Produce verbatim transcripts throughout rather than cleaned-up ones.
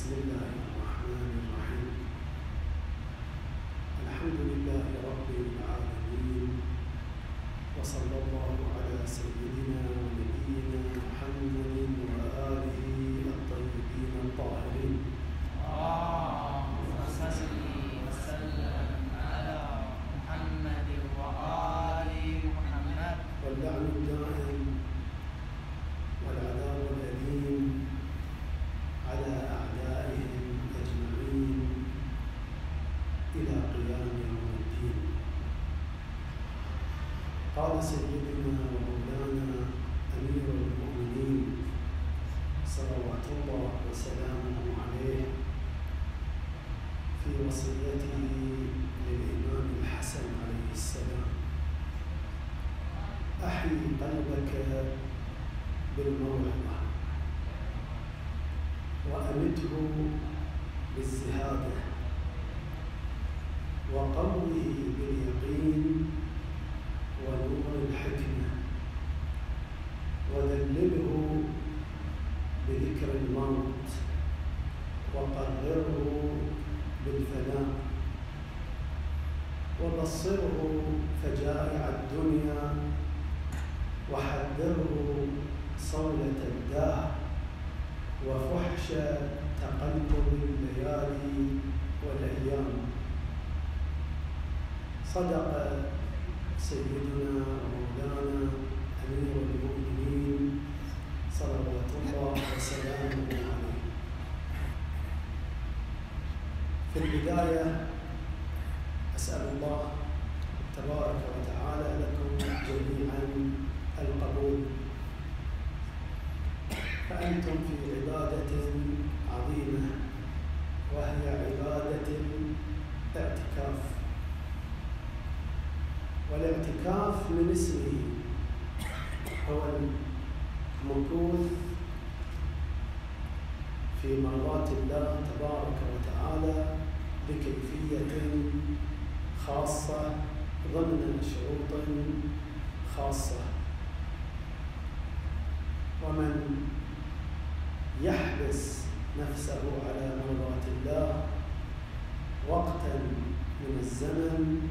بسم الله الرحمن الرحيم. الحمد لله رب العالمين، وصلى الله على سيدنا ونبينا محمد وآله الطيبين الطاهرين. اللهم صل وسلم على محمد وآل محمد. واللعن الدائم والعذاب الأليم على أعدائهم أجمعين إلى قيام يوم الدين. قال سيدنا ومولانا أمير المؤمنين صلوات الله وسلامه عليه في وصيته للإمام الحسن عليه السلام: أحي قلبك بالموعظة وأمته بالزهادة وقوه باليقين ونور الحكمة وذلله بذكر الموت وقرره بالفناء وبصره فجائع الدنيا وحذره صولة الدهر وفحش تقلب الليالي والأيام. صدق سيدنا ومولانا أمير المؤمنين صلوات الله وسلامه عليه. في البداية أسأل الله تبارك وتعالى لكم جميعا القبول، فأنتم في عبادة عظيمة وهي عبادة الاعتكاف. والاعتكاف من اسمه هو المكوث في مرضات الله تبارك وتعالى بكيفية خاصة ضمن شروط خاصة. ومن يحبس نفسه على مرضات الله وقتا من الزمن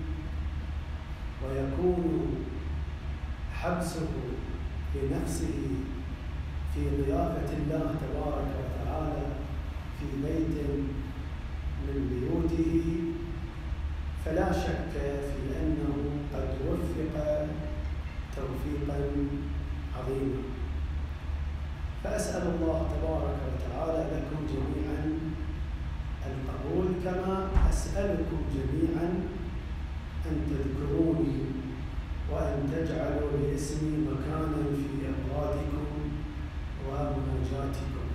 ويكون حبسه لنفسه في ضيافة الله تبارك وتعالى في بيت من بيوته، فلا شك في أنه قد وفق توفيقا عظيما. فأسأل الله تبارك وتعالى لكم جميعا القبول، كما أسألكم جميعا أن تذكروني وأن تجعلوا لاسمي مكانا في أورادكم ومناجاتكم.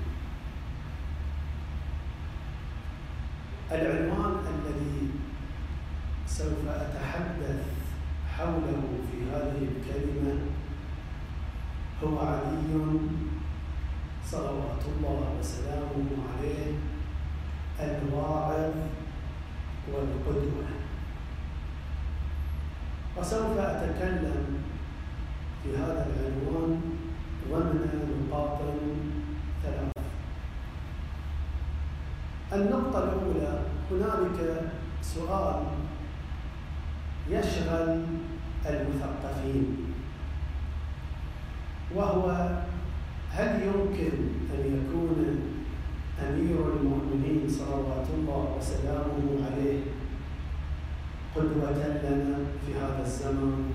العنوان الذي سوف أتحدث حوله في هذه الكلمة هو علي صلوات الله وسلامه عليه الواعظ والقدوة. وسوف أتكلم في هذا العنوان ضمن نقاط ثلاث. النقطة الأولى: هنالك سؤال يشغل المثقفين، وهو: هل يمكن أن يكون أمير المؤمنين صلوات الله وسلامه عليه قدوة لنا في هذا الزمان؟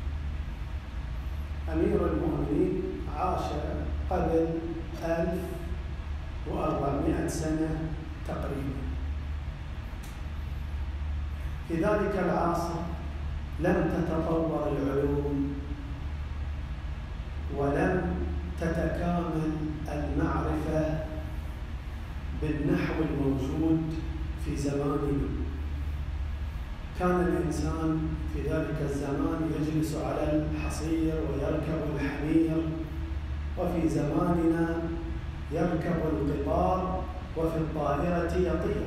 أمير المؤمنين عاش قبل ألف وأربعمائة سنة تقريبا. في ذلك العصر لم تتطور العلوم ولم تتكامل المعرفة بالنحو الموجود في زماننا. كان الإنسان في ذلك الزمان يجلس على الحصير ويركب الحمير، وفي زماننا يركب القطار وفي الطائرة يطير.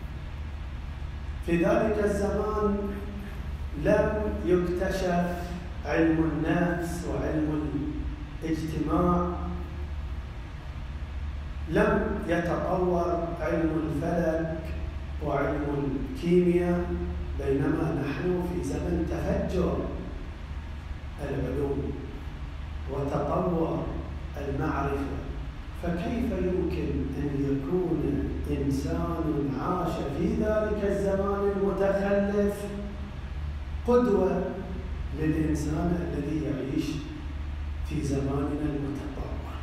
في ذلك الزمان لم يكتشف علم النفس وعلم الاجتماع لم يتطور علم الفلك وعلم الكيمياء، بينما نحن في زمن تفجر العلوم وتطور المعرفة. فكيف يمكن أن يكون إنسان عاش في ذلك الزمان المتخلف قدوة للإنسان الذي يعيش في زماننا المتطور؟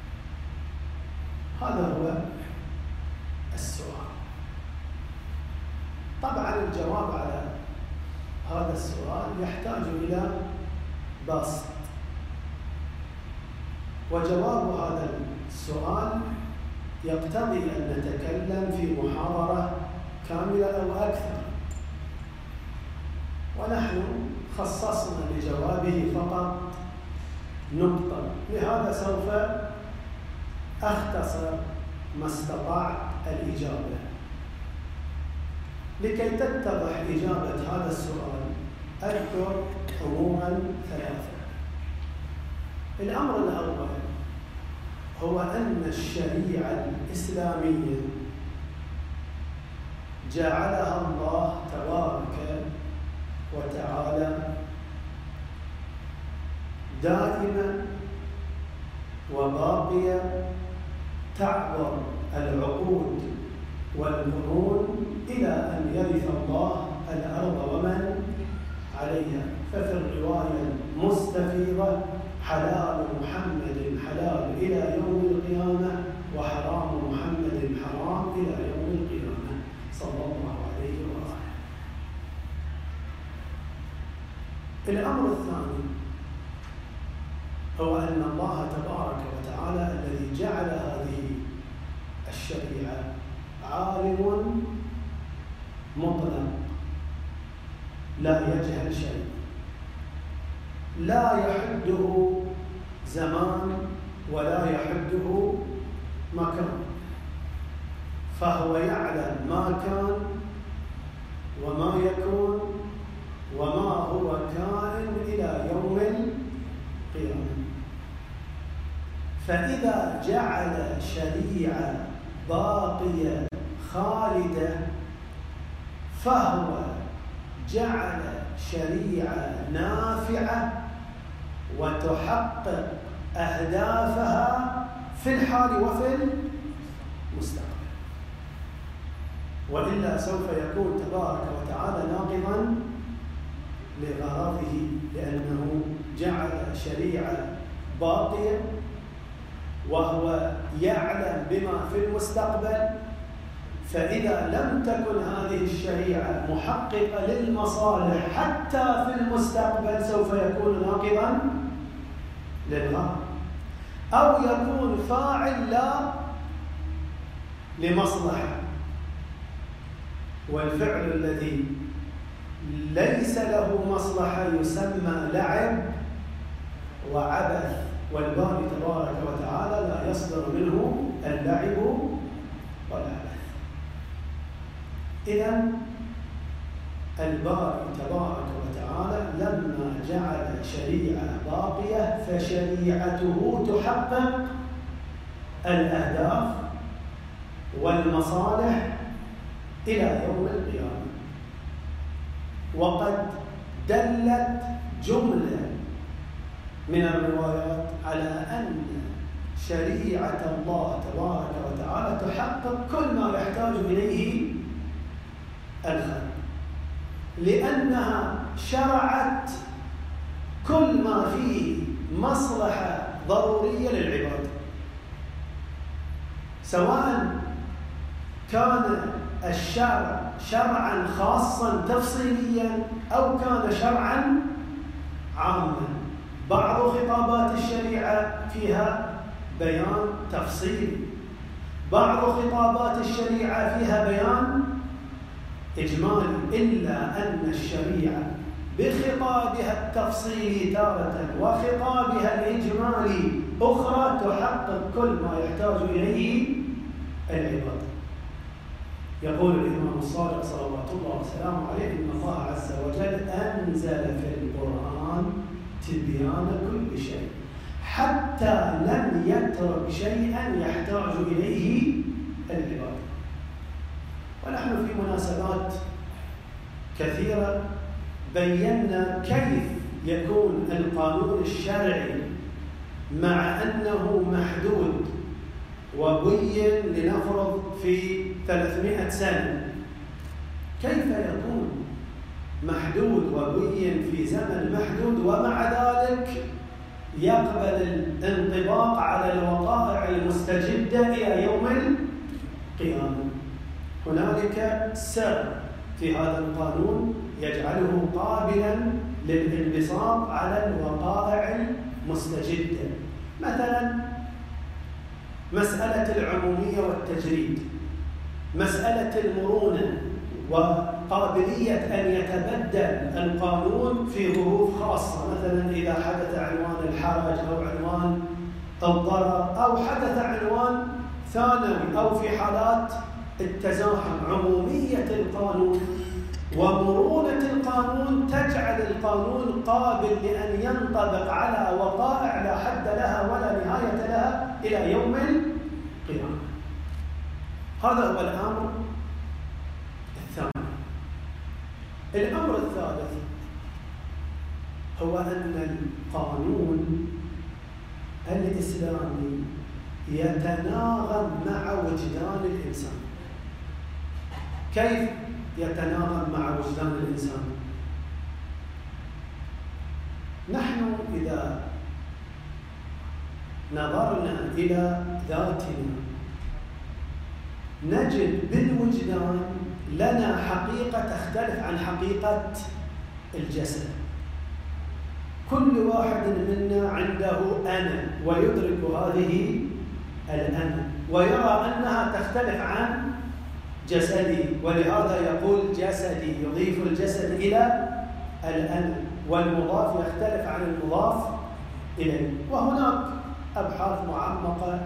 هذا هو السؤال. طبعا الجواب على هذا السؤال يحتاج إلى بسط، وجواب هذا السؤال يقتضي أن نتكلم في محاضرة كاملة أو أكثر، ونحن خصصنا لجوابه فقط نقطة، لهذا سوف أختصر ما استطعت الإجابة. لكي تتضح إجابة هذا السؤال أذكر أمورا ثلاثة. الأمر الأول هو أن الشريعة الإسلامية جعلها الله تبارك وتعالى دائما وباقية تعبر العقود والقرون إلى أن يرث الله الأرض ومن عليها. ففي الرواية المستفيضة: حلال محمد حلال إلى يوم القيامة، وحرام محمد حرام إلى يوم القيامة، صلى الله عليه وآله. الأمر الثاني هو أن الله تبارك وتعالى الذي جعل هذه الشريعة عالم مطلق لا يجهل شيء، لا يحده زمان ولا يحده مكان، فهو يعلم ما كان وما يكون وما هو كائن إلى يوم القيامة. فإذا جعل شريعة باقية خالدة فهو جعل شريعة نافعة وتحقق أهدافها في الحال وفي المستقبل، وإلا سوف يكون تبارك وتعالى ناقضا لغرضه، لأنه جعل شريعة باقية وهو يعلم بما في المستقبل. فإذا لم تكن هذه الشريعة محققة للمصالح حتى في المستقبل سوف يكون ناقضا للغرض، أو يكون فاعل لا لمصلحة. والفعل الذي ليس له مصلحة يسمى لعب وعبث، والباري تبارك وتعالى لا يصدر منه اللعب والعبث. إذن الباري تبارك وتعالى لما جعل شريعة باقية فشريعته تحقق الأهداف والمصالح إلى يوم القيامة. وقد دلت جملة من الروايات على أن شريعة الله تبارك وتعالى تحقق كل ما يحتاج إليه الخلق، لأنها شرعت كل ما فيه مصلحة ضرورية للعباد، سواء كان الشرع شرعا خاصا تفصيليا أو كان شرعا عاما. بعض خطابات الشريعة فيها بيان تفصيلي، بعض خطابات الشريعة فيها بيان إجمالي، إلا أن الشريعة بخطابها التفصيلي تارة وخطابها الإجمالي أخرى تحقق كل ما يحتاج إليه العباد. يقول الإمام الصادق صلوات الله وسلامه عليه: إن الله عز وجل أنزل في القرآن تبيان كل شيء حتى لم يترك شيئا يحتاج إليه العباد. ونحن في مناسبات كثيرة بينا كيف يكون القانون الشرعي مع أنه محدود وبين لنفرض في ثلاثمائة سنة، كيف يكون محدود وبين في زمن محدود ومع ذلك يقبل الانطباق على الوقائع المستجدة إلى يوم القيامة. هنالك سر في هذا القانون يجعله قابلا للانبساط على الوقائع المستجدة. مثلا مسألة العمومية والتجريد، مسألة المرونة وقابلية أن يتبدل القانون في ظروف خاصة، مثلا إذا حدث عنوان الحرج أو عنوان الضرر أو حدث عنوان ثانوي أو في حالات التزاحم. عمومية القانون ومرونة القانون تجعل القانون قابل لأن ينطبق على وقائع لا حد لها ولا نهاية لها إلى يوم القيامة. هذا هو الأمر الثاني. الأمر الثالث هو أن القانون الإسلامي يتناغم مع وجدان الإنسان. كيف يتناغم مع وجدان الإنسان؟ نحن إذا نظرنا إلى ذاتنا نجد بالوجدان لنا حقيقة تختلف عن حقيقة الجسد. كل واحد منا عنده أنا ويدرك هذه الأنا ويرى أنها تختلف عن جسدي، ولهذا يقول جسدي، يضيف الجسد إلى الأنا، والمضاف يختلف عن المضاف إليه. وهناك أبحاث معمقة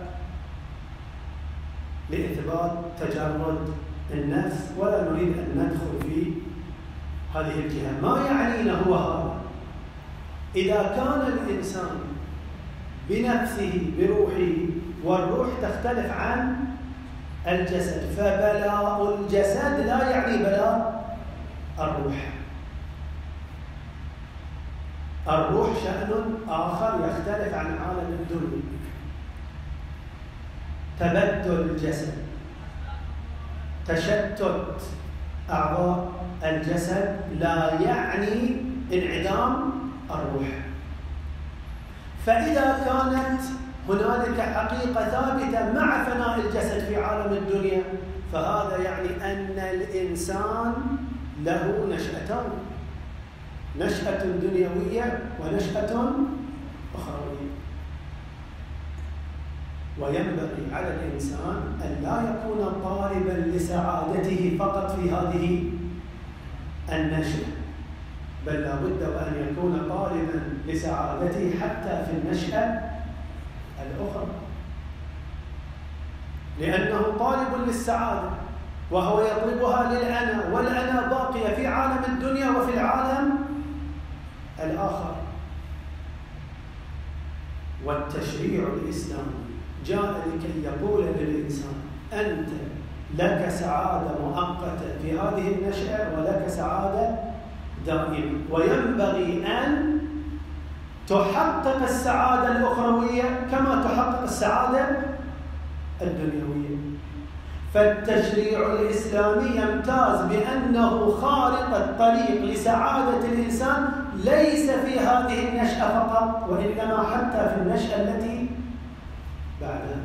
لإثبات تجرد النفس ولا نريد أن ندخل في هذه الجهة. ما يعنينا هو هذا: إذا كان الإنسان بنفسه بروحه والروح تختلف عن الجسد، فبلاء الجسد لا يعني بلاء الروح. الروح شأن آخر يختلف عن عالم الدنيا. تبدل الجسد، تشتت أعضاء الجسد لا يعني انعدام الروح. فإذا كانت هنالك حقيقة ثابتة مع فناء الجسد في عالم الدنيا، فهذا يعني أن الإنسان له نشأتان: نشأة دنيوية ونشأة أخروية. وينبغي على الإنسان أن لا يكون طالبا لسعادته فقط في هذه النشأة، بل لا بد وأن يكون طالبا لسعادته حتى في النشأة الأخرى، لأنه طالب للسعادة وهو يطلبها للأنا، والأنا باقية في عالم الدنيا وفي العالم الآخر. والتشريع الإسلامي جاء لكي يقول للإنسان: أنت لك سعادة مؤقتة في هذه النشأة ولك سعادة دائمة، وينبغي أن تحقق السعادة الأخروية كما تحقق السعادة الدنيوية. فالتشريع الإسلامي يمتاز بأنه خارطة الطريق لسعادة الإنسان ليس في هذه النشأة فقط، وإنما حتى في النشأة التي بعدها.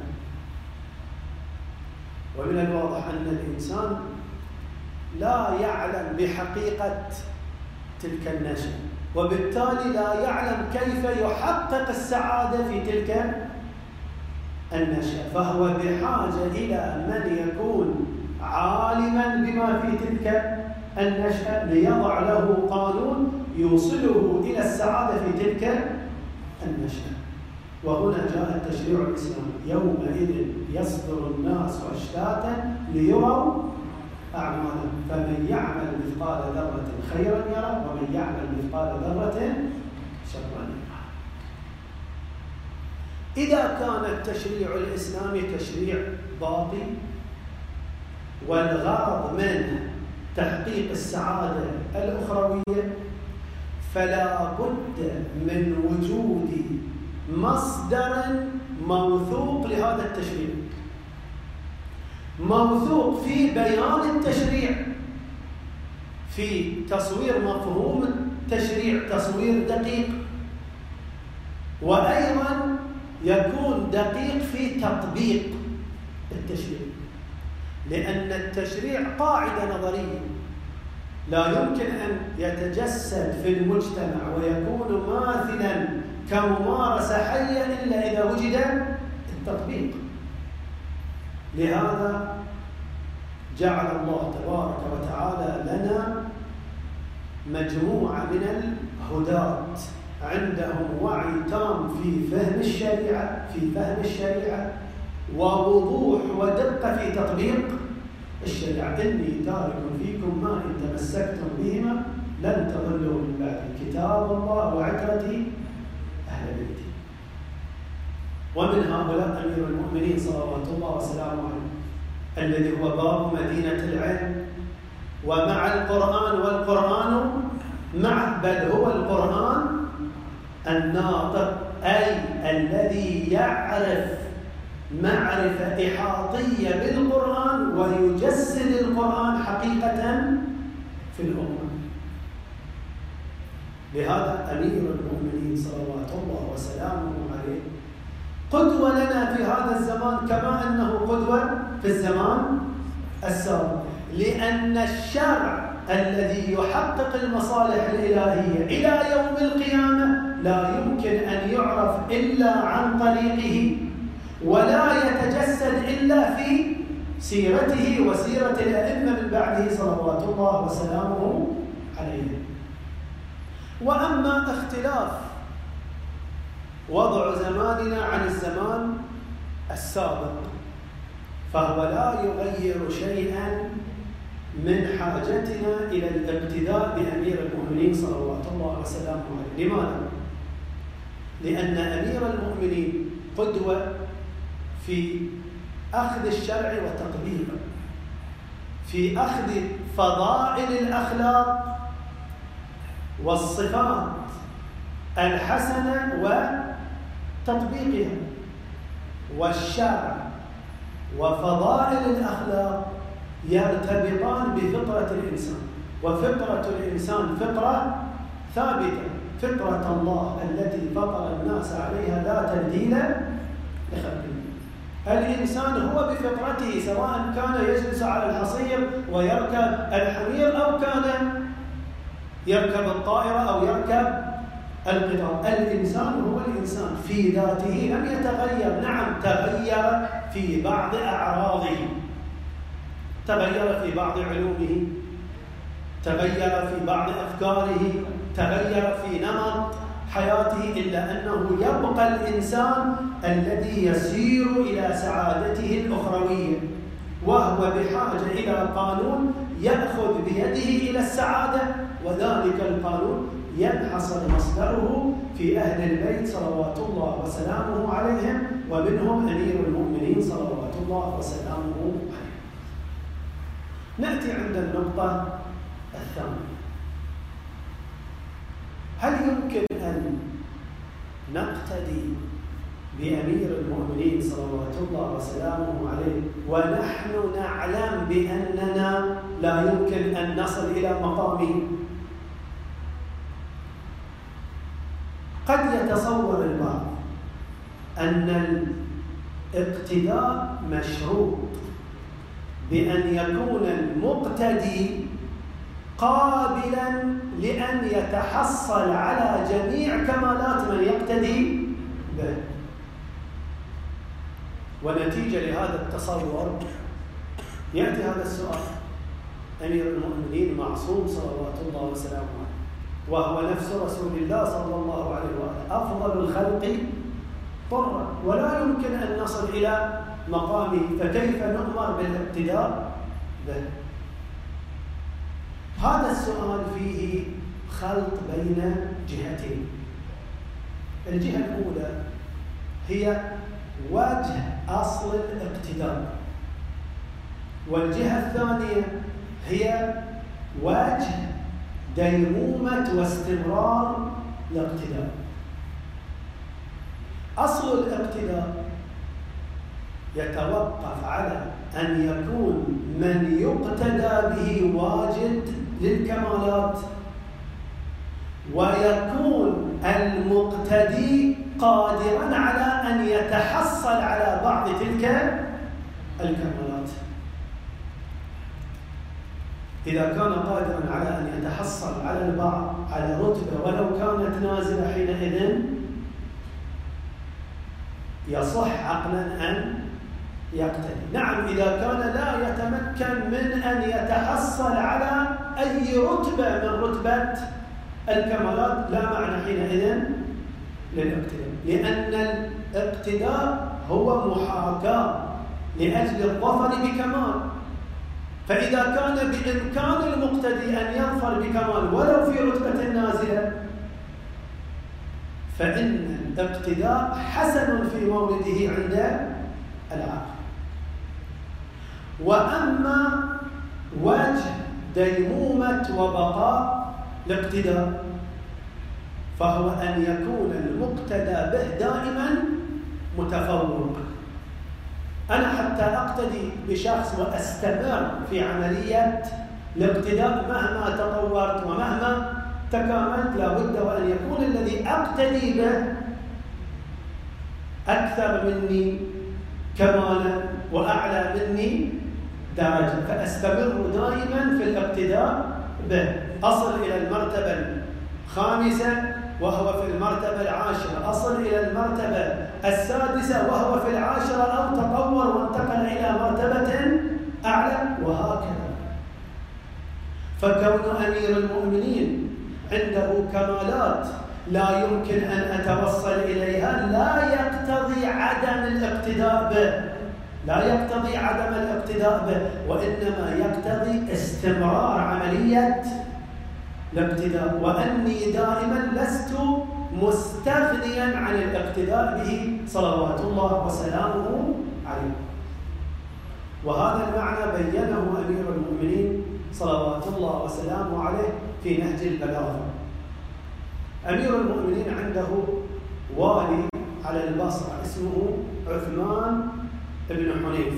ومن الواضح أن الإنسان لا يعلم بحقيقة تلك النشأة، وبالتالي لا يعلم كيف يحقق السعادة في تلك النشأة، فهو بحاجة إلى من يكون عالما بما في تلك النشأة ليضع له قانون يوصله إلى السعادة في تلك النشأة. وهنا جاء التشريع الإسلامي: يومئذ يصدر الناس أشتاتا ليروا أعمالهم فمن يعمل مثقال ذرة خيرا يره ومن يعمل مثقال ذرة شرا يره. إذا كان التشريع الإسلامي تشريع باقي والغرض منه تحقيق السعادة الأخروية، فلا بد من وجود مصدر موثوق لهذا التشريع، موثوق في بيان التشريع، في تصوير مفهوم التشريع تصوير دقيق، وأيضا يكون دقيق في تطبيق التشريع، لأن التشريع قاعدة نظرية لا يمكن أن يتجسد في المجتمع ويكون ماثلا كممارسة حية إلا إذا وجد التطبيق. لهذا جعل الله تبارك وتعالى لنا مجموعة من الهداة عندهم وعي تام في فهم الشريعة في فهم الشريعة ووضوح ودقة في تطبيق الشريعة. إني تارك فيكم ما إن تمسكتم بهما لن تضلوا من بعد كتاب الله وعترتي أهل بيتي. ومن هؤلاء أمير المؤمنين صلوات الله وسلامه عليه الذي هو باب مدينة العلم ومع القرآن والقرآن معه، بل هو القرآن الناطق، أي الذي يعرف معرفة إحاطية بالقرآن ويجسد القرآن حقيقة في الأمة. لهذا أمير المؤمنين صلوات الله وسلامه عليه قدوة لنا في هذا الزمان كما أنه قدوة في الزمان السابق، لأن الشرع الذي يحقق المصالح الإلهية إلى يوم القيامة لا يمكن أن يعرف إلا عن طريقه ولا يتجسد إلا في سيرته وسيرة الأئمة من بعده صلوات الله وسلامه عليهم. وأما اختلاف وضع زماننا عن الزمان السابق فهو لا يغير شيئا من حاجتنا إلى الاقتداء بأمير المؤمنين صلوات الله وسلامه عليه. لماذا؟ لأن أمير المؤمنين قدوة في أخذ الشرع وتطبيقه، في أخذ فضائل الأخلاق والصفات الحسنة وتطبيقها، والشرع وفضائل الأخلاق يرتبطان بفطرة الإنسان، وفطرة الإنسان فطرة ثابتة، فطرة الله التي فطر الناس عليها لا تبديل لخلق الله. الإنسان هو بفطرته سواء كان يجلس على الحصير ويركب الحمير أو كان يركب الطائرة أو يركب القطار. الإنسان هو الإنسان في ذاته لم يتغير. نعم تغير في بعض أعراضه، تغير في بعض علومه، تغير في بعض أفكاره، تغير في نمط حياته، إلا أنه يبقى الإنسان الذي يسير إلى سعادته الأخروية، وهو بحاجة إلى قانون يأخذ بيده إلى السعادة، وذلك القانون ينحصر مصدره في أهل البيت صلوات الله وسلامه عليهم، ومنهم أمير المؤمنين صلوات الله وسلامه عليه. نأتي عند النقطة الثانية. هل يمكن أن نقتدي بأمير المؤمنين صلوات الله وسلامه عليه ونحن نعلم بأننا لا يمكن أن نصل إلى مقامه؟ قد يتصور البعض أن الاقتداء مشروط بأن يكون المقتدي قابلا لأن يتحصل على جميع كمالات من يقتدي به. ونتيجة لهذا التصور يأتي هذا السؤال: أمير المؤمنين معصوم صلوات الله وسلامه عليه، وهو نفس رسول الله صلى الله عليه وآله، أفضل الخلق طرا، ولا يمكن أن نصل إلى مقامه، فكيف نؤمر بالاقتداء به؟ هذا السؤال فيه خلط بين جهتين. الجهة الأولى هي وجه أصل الاقتداء، والجهة الثانية هي وجه ديمومة واستمرار الاقتداء. أصل الاقتداء يتوقف على أن يكون من يقتدى به واجد للكمالات، ويكون المقتدي قادرا على أن يتحصل على بعض تلك الكمالات. إذا كان قادرا على أن يتحصل على البعض على رتبة ولو كانت نازلة، حينئذ يصح عقلا أن يقتدي. نعم، إذا كان لا يتمكن من أن يتحصل على أي رتبة من رتبة الكمالات، لا معنى حينئذ للاقتداء، لأن الاقتداء هو محاكاة لأجل الظفر بكمال. فإذا كان بإمكان المقتدي أن يظفر بكمال ولو في رتبة نازلة، فإن الاقتداء حسن في مورده عند العاقل. وأما وجه ديمومة وبقاء الاقتداء فهو أن يكون المقتدى به دائما متفوق. أنا حتى أقتدي بشخص وأستمر في عملية الاقتداء مهما تطورت ومهما تكاملت، لابد وأن يكون الذي أقتدي به أكثر مني كمالا وأعلى مني درجة، فأستمر دائما في الاقتداء به، أصل إلى المرتبة الخامسة وهو في المرتبة العاشرة، أصل إلى المرتبة السادسة وهو في العاشرة، أو تطور وانتقل إلى مرتبة أعلى، وهكذا. فكون أمير المؤمنين عنده كمالات لا يمكن أن أتوصل إليها لا يقتضي عدم الاقتداء به، لا يقتضي عدم الاقتداء به، وإنما يقتضي استمرار عملية الاقتداء، وأني دائما لست مستغنيا عن الاقتداء به صلوات الله وسلامه عليه. وهذا المعنى بينه أمير المؤمنين صلوات الله وسلامه عليه في نهج البلاغة. أمير المؤمنين عنده والي على البصرة اسمه عثمان بن حنيف.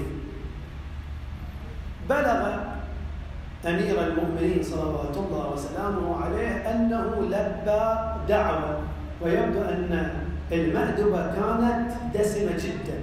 بلغ أمير المؤمنين صلوات الله وسلامه عليه أنه لبى دعوة، ويبدو أن المأدبة كانت دسمة جدا،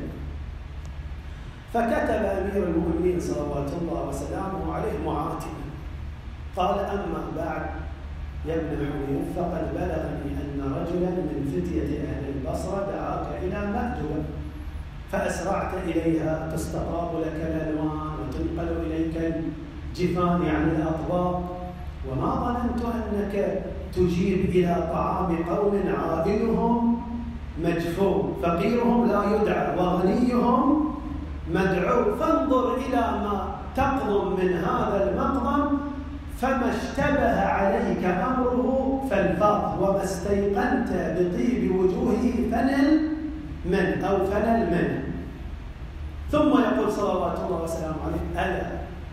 فكتب أمير المؤمنين صلوات الله وسلامه عليه معاتبا، قال: أما بعد يا ابن حنيف، فقد بلغني أن رجلا من فتية أهل البصرة دعاك إلى مأدبة فأسرعت إليها، تستطاب لك الألوان وتنقل إليك الجفان يعني الأطباق، وما ظننت أنك تجيب إلى طعام قوم عائلهم مجفو، فقيرهم لا يدعى وغنيهم مدعو، فانظر إلى ما تقضم من هذا المقضم، فما اشتبه عليك أمره فالفاظ، وما استيقنت بطيب وجوهه فنل من أو فنل منه. ثم يقول صلوات الله وسلامه عليه: ألا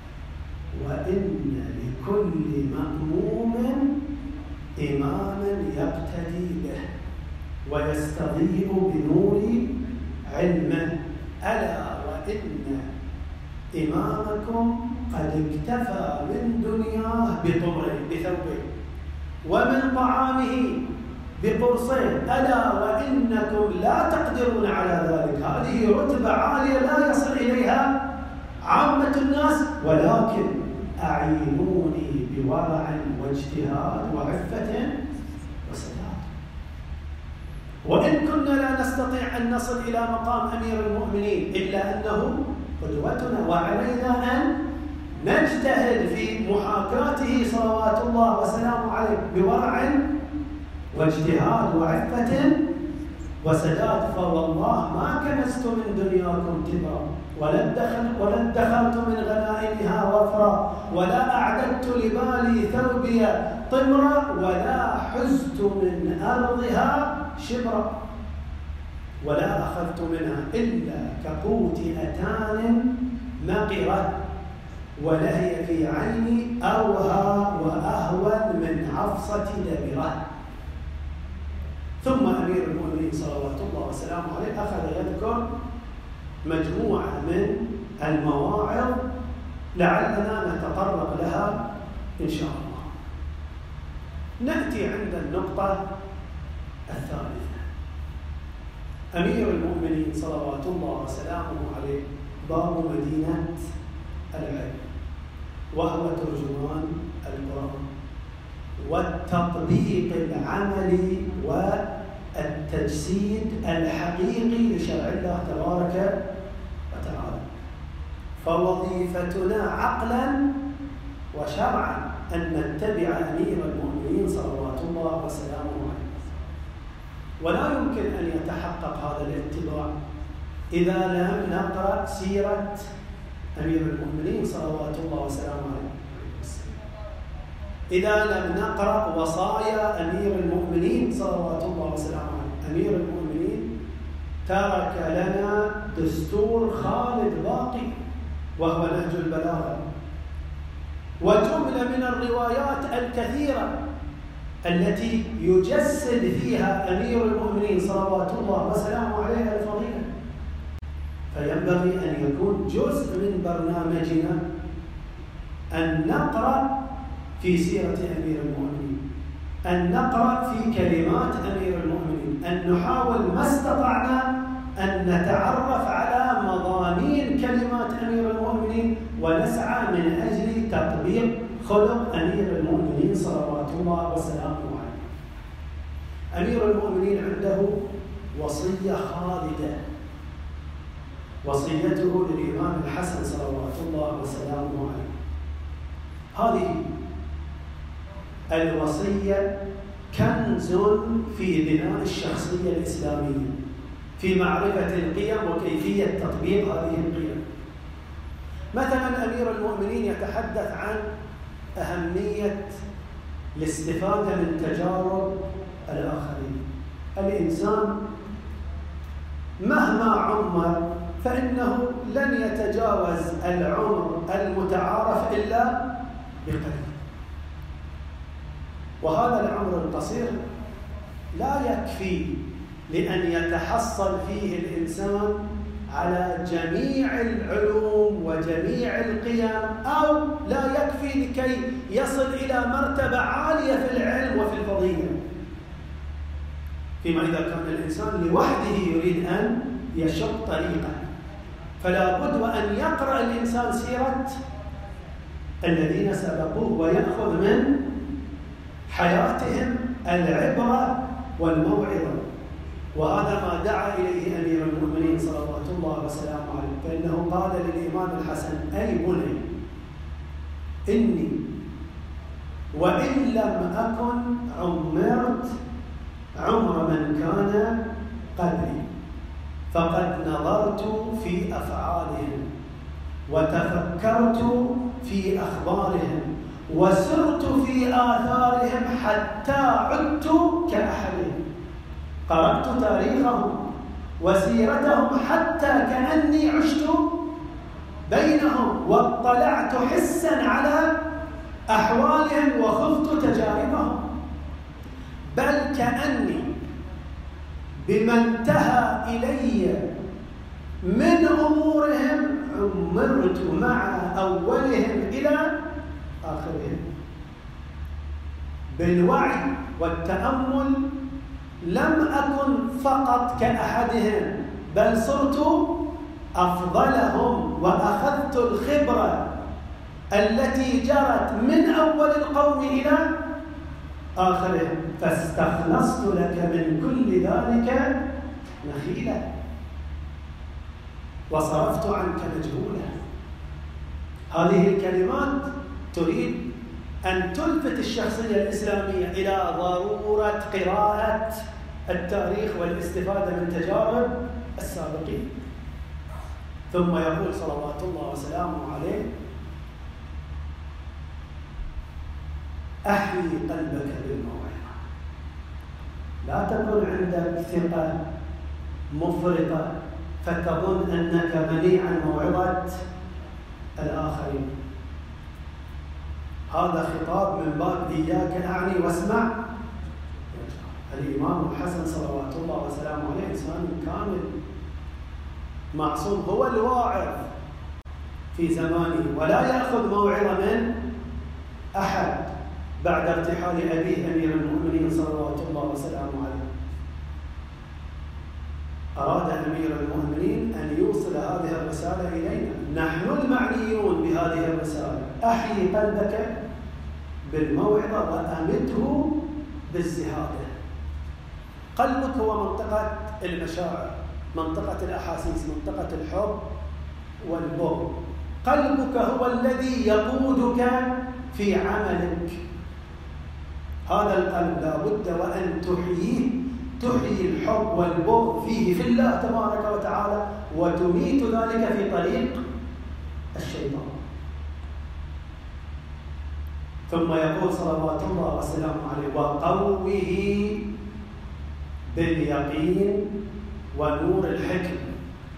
وإن لكل مأموم إماما يقتدي به ويستضيء بنور علمه، ألا وإن إمامكم قد اكتفى من دنياه بطمره بثوبه ومن طعامه بقرصين، ألا وإنكم لا تقدرون على ذلك. هذه رتبة عالية لا يصل إليها عامة الناس، ولكن أعينوني بورع واجتهاد وعفة وصداقة. وإن كنا لا نستطيع أن نصل إلى مقام أمير المؤمنين إلا أنه قدوتنا، وعلينا أن نجتهد في محاكاته صلوات الله وسلامه عليه بورع واجتهاد وعفة وسداد. فوالله ما كنست من دنياكم تبرا، ولا ادخرت من غنائمها وفرا، ولا أعددت لبالي ثوبي طمرا، ولا حزت من أرضها شبرا. ولا أخذت منها إلا كقوت أتان نقرة ولهي في عيني أوهى وأهون من عفصة دبرة. ثم أمير المؤمنين صلوات الله وسلامه عليه أخذ يذكر مجموعة من المواعظ لعلنا نتطرق لها إن شاء الله. نأتي عند النقطة الثالثة. أمير المؤمنين صلوات الله وسلامه عليه باب مدينة العلم، وهو ترجمان القرآن والتطبيق العملي والتجسيد الحقيقي لشرع الله تبارك وتعالى. فوظيفتنا عقلا وشرعا أن نتبع أمير المؤمنين صلوات الله وسلامه عليه، ولا يمكن أن يتحقق هذا الاتباع إذا لم نقرأ سيرة أمير المؤمنين صلوات الله وسلامه عليه، إذا لم نقرأ وصايا أمير المؤمنين صلوات الله وسلامه عليه. أمير المؤمنين ترك لنا دستور خالد باقي وهو نهج البلاغة، وجملة من الروايات الكثيرة التي يجسد فيها أمير المؤمنين صلوات الله وسلامه عليه الفضيلة. فينبغي أن يكون جزء من برنامجنا أن نقرأ في سيرة أمير المؤمنين، أن نقرأ في كلمات أمير المؤمنين، أن نحاول ما استطعنا أن نتعرف على مضامين كلمات أمير المؤمنين، ونسعى من أجل تطبيق خلق أمير المؤمنين صلوات الله وسلامه عليه. أمير المؤمنين عنده وصية خالدة، وصيته للإمام الحسن صلوات الله وسلامه عليه. هذه الوصية كنز في بناء الشخصية الإسلامية، في معرفة القيم وكيفية تطبيق هذه القيم. مثلا أمير المؤمنين يتحدث عن أهمية الاستفادة من تجارب الآخرين. الإنسان مهما عمر فإنه لن يتجاوز العمر المتعارف إلا بقليل، وهذا العمر القصير لا يكفي لأن يتحصل فيه الإنسان على جميع العلوم وجميع القيم، أو لا يكفي لكي يصل إلى مرتبة عالية في العلم وفي الفضيلة، فيما إذا كان الإنسان لوحده يريد أن يشق طريقه. فلا بد وأن يقرأ الإنسان سيرة الذين سبقوه ويأخذ من حياتهم العبرة والموعظة، وهذا ما دعا إليه أمير المؤمنين صلوات الله وسلامه عليه، فإنه قال للإمام الحسن: أي بني، إني وإن لم أكن عمرت عمر من كان قبلي، فقد نظرت في أفعالهم وتفكرت في أخبارهم وسرت في آثارهم حتى عدت كأحدهم، قرأت تاريخهم وسيرتهم حتى كأني عشت بينهم، واطلعت حسا على أحوالهم وخضت تجاربهم، بل كأني بما انتهى إلي من أمورهم عمرت مع أولهم إلى آخرهم. بالوعي والتأمل لم أكن فقط كأحدهم، بل صرت أفضلهم، وأخذت الخبرة التي جرت من أول القوم إلى آخرهم، فاستخلصت لك من كل ذلك نخيلا وصرفت عنك مجهولا. هذه الكلمات تريد أن تلفت الشخصية الإسلامية إلى ضرورة قراءة التاريخ والاستفادة من تجارب السابقين. ثم يقول صلوات الله وسلامه عليه: أحيي قلبك بالموعظة. لا تكن عندك ثقة مفرطة فتظن أنك غني عن موعظة الآخرين. هذا خطاب من باب إياك أعني واسمع. الإمام الحسن صلوات الله وسلامه عليه إنسان كامل معصوم، هو الواعظ في زمانه ولا يأخذ موعظة من أحد بعد ارتحال أبيه أمير المؤمنين صلوات الله وسلامه عليه. أراد أمير المؤمنين أن يوصل هذه الرسالة إلينا، نحن المعنيون بهذه الرسالة. أحيي قلبك بالموعظة وأمته بالزهادة. قلبك هو منطقة المشاعر، منطقة الأحاسيس، منطقة الحب والبغض. قلبك هو الذي يقودك في عملك. هذا القلب لا بد وأن تحييه، تحيي الحب والبغض فيه في الله تبارك وتعالى، وتميت ذلك في طريق الشيطان. ثم يقول صلوات الله وسلامه عليه: وقوه باليقين ونور الحكمة.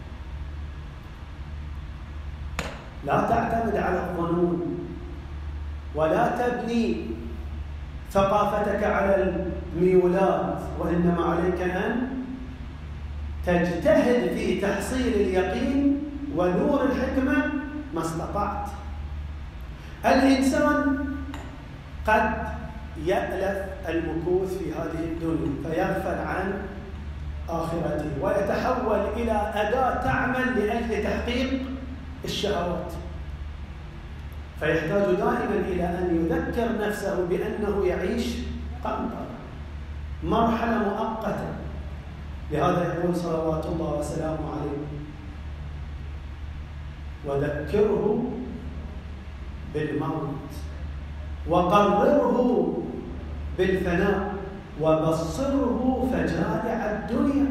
لا تعتمد على الظنون، ولا تبني ثقافتك على الميولات، وإنما عليك أن تجتهد في تحصيل اليقين ونور الحكمة ما استطعت. الإنسان قد يألف المكوث في هذه الدنيا فيغفل عن آخرته ويتحول إلى أداة تعمل لأجل تحقيق الشهوات، فيحتاج دائما إلى أن يذكر نفسه بأنه يعيش قنطرة، مرحلة مؤقتة. لهذا يقول صلوات الله وسلامه عليه: وذكره بالموت وقرره بالفناء وبصره فجائع الدنيا.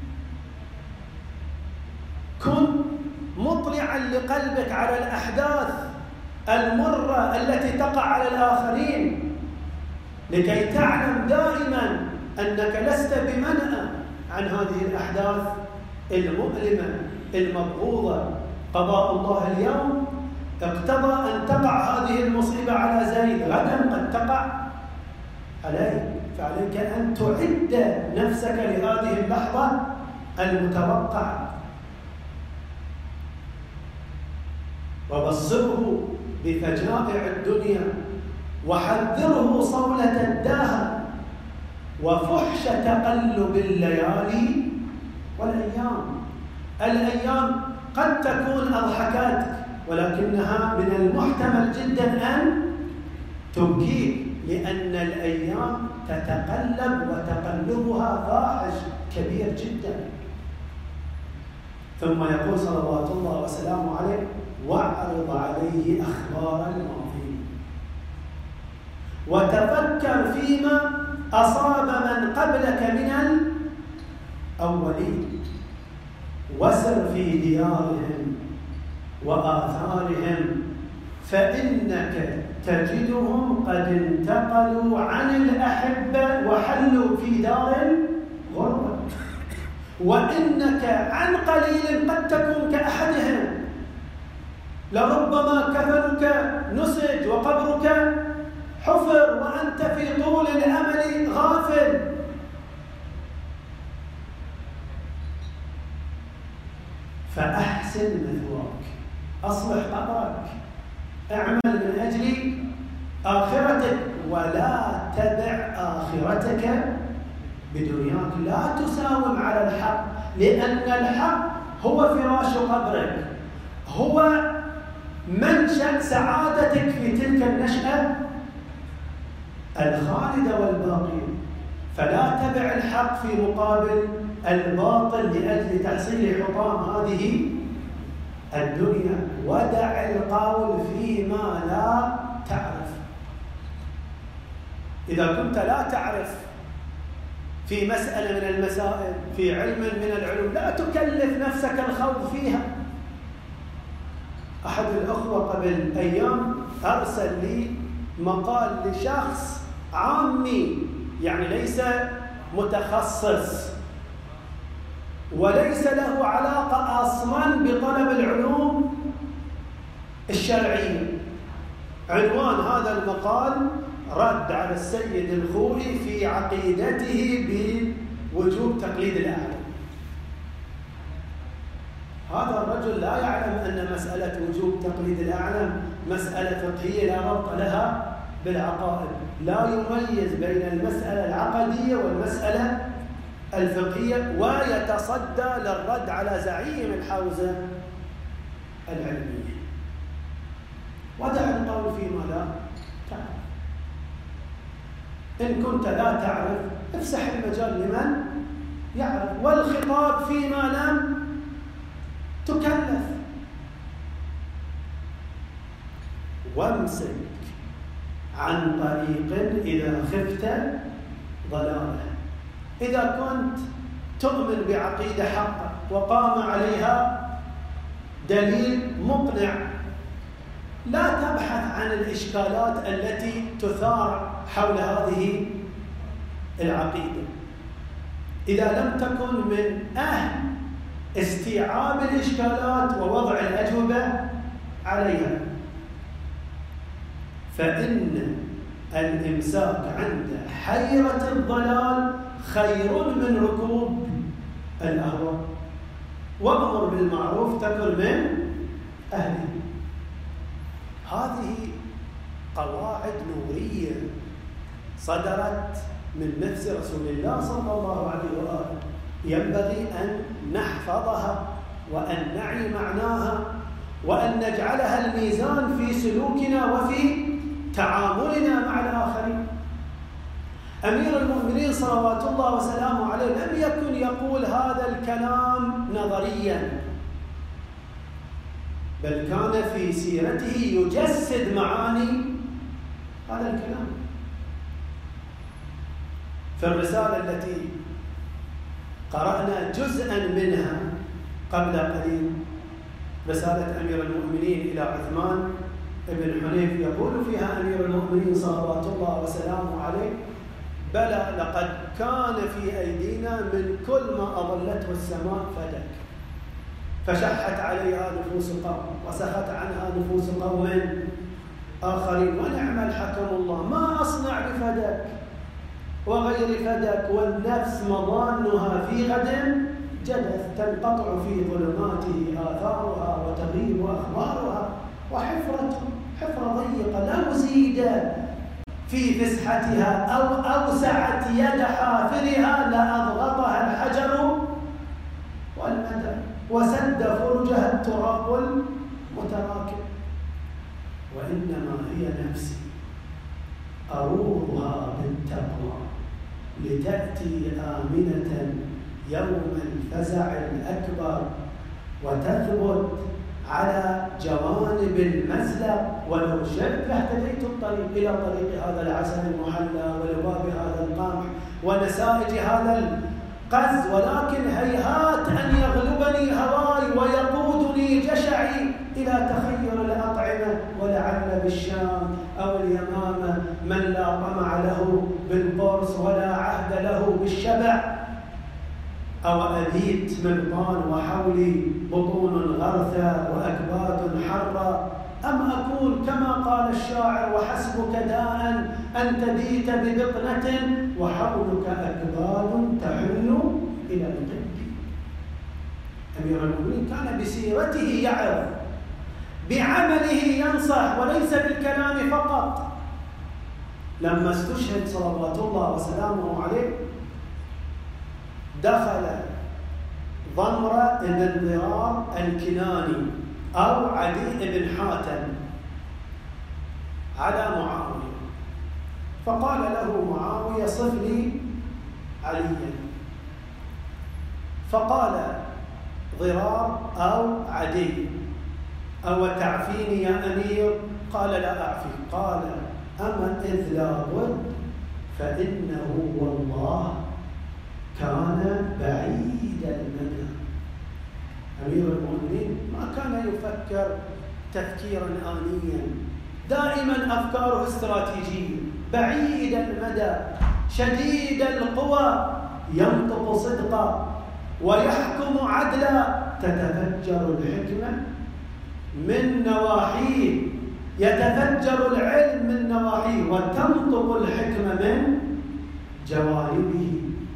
كن مطلعا لقلبك على الأحداث المرة التي تقع على الآخرين، لكي تعلم دائما أنك لست بمنأى عن هذه الأحداث المؤلمة المبغوضة. قضاء الله اليوم اقتضى أن تقع هذه المصيبة على زيد، غدا قد تقع عليك، فعليك أن تعد نفسك لهذه اللحظة المتوقعة. وبصره بفجائع الدنيا، وحذره صولة الدهر وفحش تقلب الليالي والأيام. الأيام قد تكون أضحكاتك، ولكنها من المحتمل جدا أن تبكيك، لأن الأيام تتقلب وتقلبها فاحش كبير جدا. ثم يقول صلوات الله وسلامه عليه: واعرض عليه أخبار الماضين وتفكر فيما أصاب من قبلك من الأولين، وسر في ديارهم وآثارهم فإنك تجدهم قد انتقلوا عن الأحبة وحلوا في دار الغربة، وإنك عن قليل قد تكون كأحدهم، لربما كفنك نسج وقبرك حفر وأنت في طول الأمل غافل. فأحسن مثواك، أصلح قبرك، اعمل من أجل آخرتك، ولا تبع آخرتك بدنياك. لا تساوم على الحق، لأن الحق هو فراش قبرك، هو منشأ سعادتك في تلك النشأة الخالدة والباقية. فلا تبع الحق في مقابل الباطل لأجل تحصيل حطام هذه الدنيا، ودع القول فيما لا تعرف. إذا كنت لا تعرف في مسألة من المسائل، في علم من العلوم، لا تكلف نفسك الخوض فيها. أحد الأخوة قبل أيام أرسل لي مقال لشخص عامي، يعني ليس متخصص، وليس له علاقة أصلا بطلب العلوم الشرعية. عنوان هذا المقال رد على السيد الخوئي في عقيدته بوجوب تقليد الأعلى. هذا الرجل لا يعلم أن مسألة وجوب تقليد الأعلى مسألة فقهية لا ربط لها بالعقائد، لا يميز بين المسألة العقدية والمسألة الفقهية، ويتصدى للرد على زعيم الحوزة العلمية. ودع القول فيما لا تعرف. إن كنت لا تعرف افسح المجال لمن يعرف، والخطاب فيما لم تكلف. وامسك عن طريق إذا خفت ضلاله. إذا كنت تؤمن بعقيدة حقا وقام عليها دليل مقنع، لا تبحث عن الإشكالات التي تثار حول هذه العقيدة. إذا لم تكن من أهل استيعاب الإشكالات ووضع الأجوبة عليها، فإن الإمساك عند حيرة الضلال خير من ركوب الأهواء. وأمر بالمعروف تكن من أهله. هذه قواعد نورية صدرت من نفس رسول الله صلى الله عليه وآله، ينبغي أن نحفظها وأن نعي معناها وأن نجعلها الميزان في سلوكنا وفي تعاملنا مع الآخرين. أمير المؤمنين صلوات الله وسلامه عليه لم يكن يقول هذا الكلام نظريا، بل كان في سيرته يجسد معاني هذا الكلام. في الرسالة التي قرأنا جزءا منها قبل قليل، رسالة أمير المؤمنين إلى عثمان بن حنيف، يقول فيها أمير المؤمنين صلوات الله وسلامه عليه: بلى لقد كان في أيدينا من كل ما أضلته السماء فدك، فشحت عليها نفوس قوم وسخت عنها نفوس قوم آخرين، ونعم الحكم الله، ما أصنع بفدك وغير فدك، والنفس مضانها في غد جدث، تنقطع في ظلماته آثارها وتغيب أخبارها، وحفرة حفرة ضيقة لو زيد في فسحتها أو أوسعت يد حافرها لأضغطها الحجر والمدى وسد فرجها التراب المتراكم. وإنما هي نفسي أروضها بالتقوى لتأتي آمنة يوم الفزع الأكبر وتثبت على جوانب المزلق، ولو شئت لاهتديت الطريق إلى طريق هذا العسل المحلى ولباب هذا القمح ونسائج هذا القز، ولكن هيهات أن يغلبني هواي ويقودني جشعي إلى تخير الأطعمة، ولعل بالشام أو اليمامة من لا طمع له بالقرص ولا عهد له بالشبع، أو أبيت ملقان وحولي بطون غرثة وأكباد حرة، أم أكون كما قال الشاعر: وحسبك داء أن تبيت ببطنة وحولك أكباد تحن إلى القلب. أمير المؤمنين كان بسيرته يعظ، بعمله ينصح، وليس بالكلام فقط. لما استشهد صلوات الله وسلامه عليه دخل ضمرة بن ضرار الكناني أو عدي بن حاتم على معاوية، فقال له معاوية: صف لي عليا. فقال ضرار أو عدي: أو تعفيني يا أمير؟ قال: لا أعفي. قال: أما إذ لا بد فإنه والله كان بعيد المدى. أمير المؤمنين ما كان يفكر تفكيرا آنيا، دائما أفكاره استراتيجية، بعيد المدى، شديد القوى، ينطق صدقا، ويحكم عدلا تتفجر الحكمة من نواحيه، يتفجر العلم من نواحيه وتنطق الحكمة من جوانبه.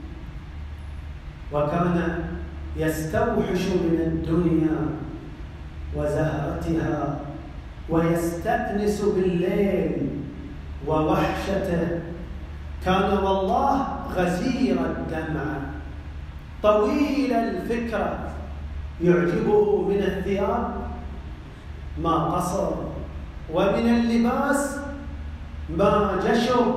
وكان يستوحش من الدنيا وزهرتها ويستأنس بالليل ووحشته. كان والله غزير الدمع طويل الفكرة، يعجبه من الثياب ما قصر، ومن اللباس ما جشر.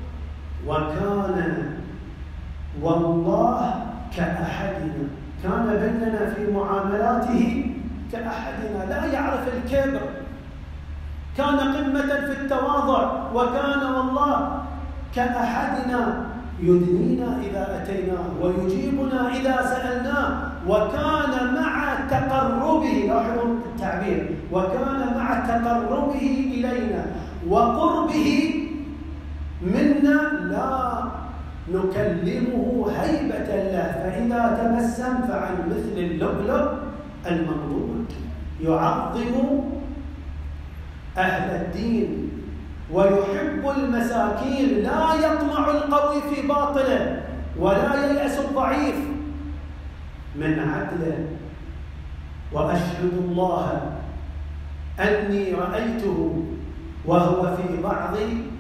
وكان والله كأحدنا، كان بيننا في معاملاته كأحدنا، لا يعرف الكبر، كان قمة في التواضع، وكان والله كأحدنا، يدنينا إذا أتيناه ويجيبنا إذا سألناه. وكان مع تقربه، لاحظوا التعبير، وكان مع تقربه إلينا وقربه منا لا نكلمه هيبة له، فإذا تبسم فعن مثل اللؤلؤ المنضود. يعظم أهل الدين ويحب المساكين، لا يطمع القوي في باطله ولا ييأس الضعيف من عدله. وأشهد الله أني رأيته وهو في بعض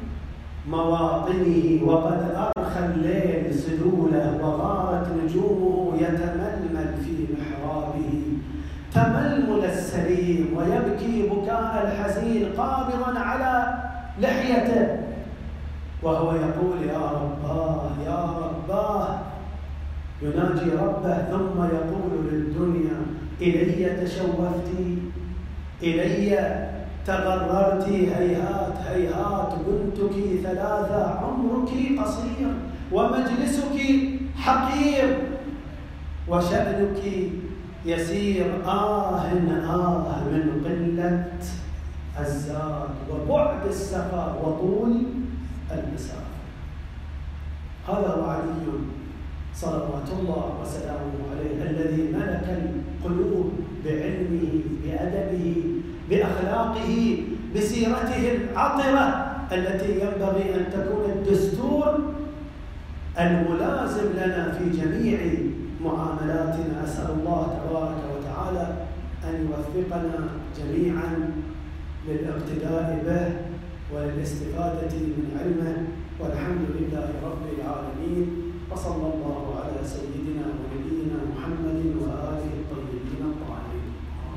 مواطنه وقد أرخى الليل سدوله وغارت نجومه يتململ في محرابه تململ السليم ويبكي بكاء الحزين قابضا على لحيته وهو يقول يا رباه يا رباه، يناجي ربه ثم يقول للدنيا إلي تشوفت، إلي تغررت، هيهات هيهات، بنتك ثلاثة، عمرك قصير ومجلسك حقير وشأنك يسير. آه آه من قلة الزاد وبعد السفر وطول المسافة. هذا هو علي صلوات الله وسلامه عليه الذي ملك القلوب بعلمه بأدبه بأخلاقه بسيرته العطرة التي ينبغي أن تكون الدستور الملازم لنا في جميع معاملاتنا. أسأل الله تبارك وتعالى أن يوفقنا جميعا للاقتداء به وللاستفادة من علمه، والحمد لله رب العالمين، وصلى الله على سيدنا ونبينا محمد وآله الطيبين الطاهرين.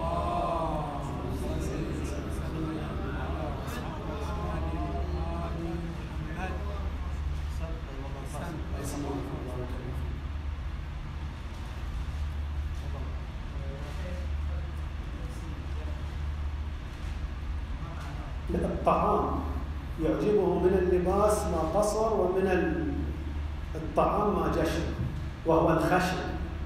الطعام يعجبه من اللباس ما قصر ومن الطعام ما جشر وهو الخشن.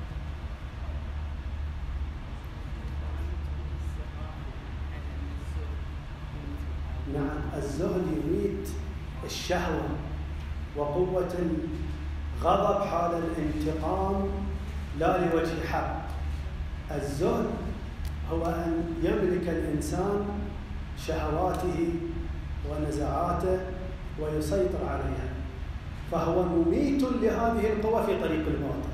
نعم، الزهد يميت الشهوة وقوة الغضب حال الانتقام لا لوجه حق. الزهد هو أن يملك الإنسان شهواته ونزعاته ويسيطر عليها، فهو مميت لهذه القوى في طريق الباطل.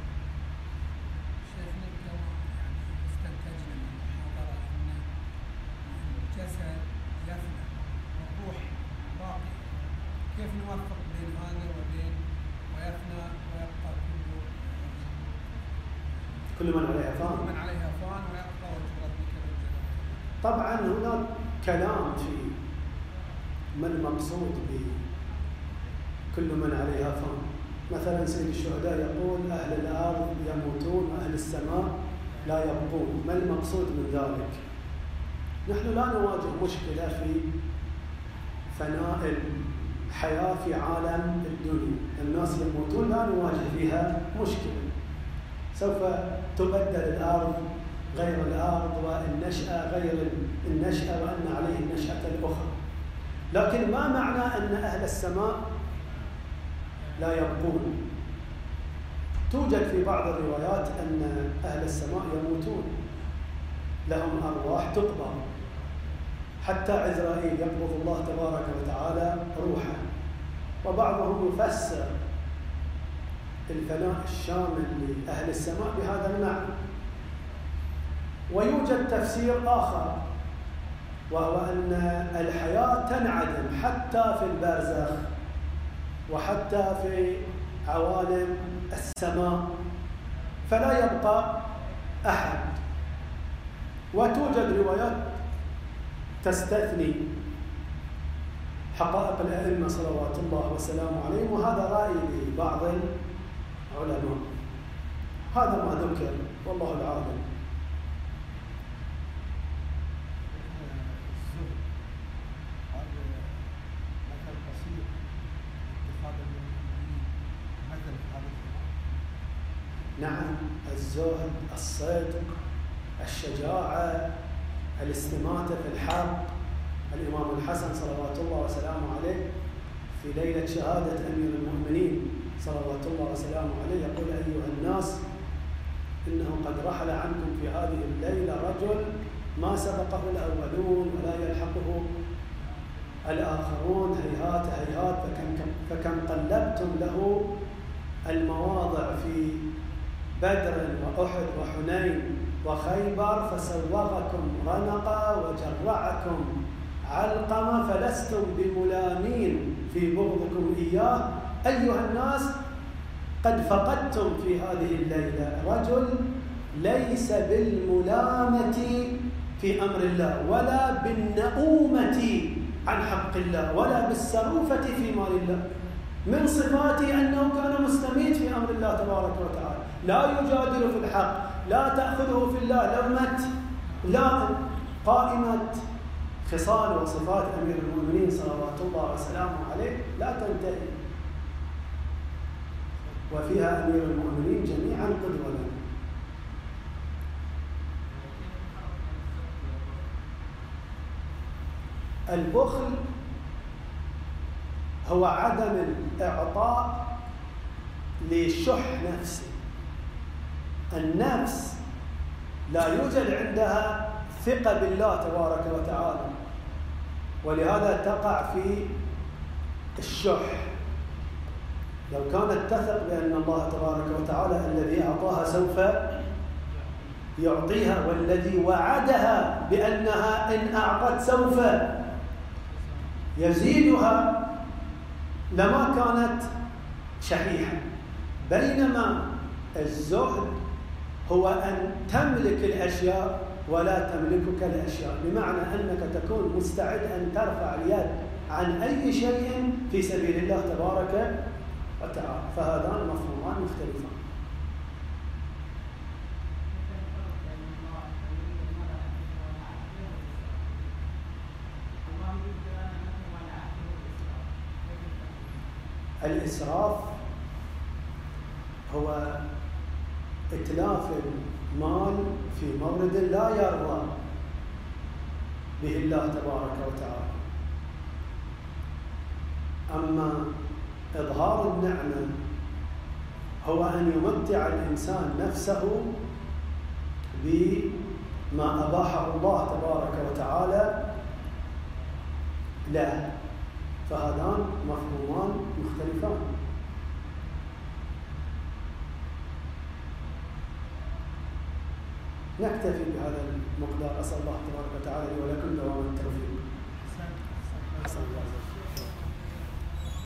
شيخنا استنتجنا من المحاضرة أن الجسد يفنى والروح باقي، كيف نوفق بين هذا وبين ويفنى ويبقى كل كل من عليها فان كل من عليها فان ويبقى وجه ربك ذو الجلال. طبعا هناك كلام في ما المقصود به كل من عليها فان. مثلا سيد الشهداء يقول أهل الأرض يموتون وأهل السماء لا يبقون. ما المقصود من ذلك؟ نحن لا نواجه مشكلة في فناء الحياة في عالم الدنيا، الناس يموتون لا نواجه فيها مشكلة، سوف تبدل الأرض غير الأرض والنشأة غير النشأة وأن عليه النشأة الأخرى. لكن ما معنى أن أهل السماء لا يبقون؟ توجد في بعض الروايات أن أهل السماء يموتون، لهم أرواح تقبض، حتى عزرائيل يقبض الله تبارك وتعالى روحه. وبعضهم يفسر الفناء الشامل لأهل السماء بهذا المعنى. ويوجد تفسير آخر، وهو أن الحياة تنعدم حتى في البرزخ وحتى في عوالم السماء، فلا يبقى أحد. وتوجد روايات تستثني حقائق الأئمة صلوات الله وسلامه عليهم، وهذا رأي لبعض العلماء. هذا ما ذكر والله العالم. نعم، الزهد، الصدق، الشجاعة، الاستماتة في الحق. الإمام الحسن صلوات الله وسلامه عليه في ليلة شهادة أمير المؤمنين صلوات الله وسلامه عليه يقول: أيها الناس، إنه قد رحل عنكم في هذه الليلة رجل ما سبقه الأولون ولا يلحقه الآخرون، هيهات هيهات، فكم قلبتم له المواضع في بدر وأحد وحنين وخيبر، فسوغكم رنقا وجرعكم علقمة، فلستم بملامين في بغضكم إياه. أيها الناس، قد فقدتم في هذه الليلة رجل ليس بالملامة في أمر الله، ولا بالنؤومة عن حق الله، ولا بالسروفة في مال الله. من صفاته أنه كان مستميت في أمر الله تبارك وتعالى، لا يجادل في الحق، لا تأخذه في الله لومة لائم. قائمة خصال وصفات أمير المؤمنين صلوات الله وسلامه عليه لا تنتهي، وفيها أمير المؤمنين جميعا قدوة لنا. البخل هو عدم الإعطاء لشح نفسه. النفس لا يوجد عندها ثقة بالله تبارك وتعالى، ولهذا تقع في الشح. لو كانت تثق بأن الله تبارك وتعالى الذي أعطاها سوف يعطيها، والذي وعدها بأنها إن أعطت سوف يزيدها، لما كانت شحيحة. بينما الزهد هو أن تملك الأشياء ولا تملكك الأشياء، بمعنى أنك تكون مستعد أن ترفع اليد عن أي شيء في سبيل الله تبارك وتعالى. فهذان مفهومان مختلفان. الإسراف هو إتلاف المال في مورد لا يرضى به الله تبارك وتعالى. أما إظهار النعمة هو أن يمتع الإنسان نفسه بما أباحه الله تبارك وتعالى له. فهذان مفهومان مختلفان. نكتفي بهذا المقدار. أسأل الله تبارك وتعالى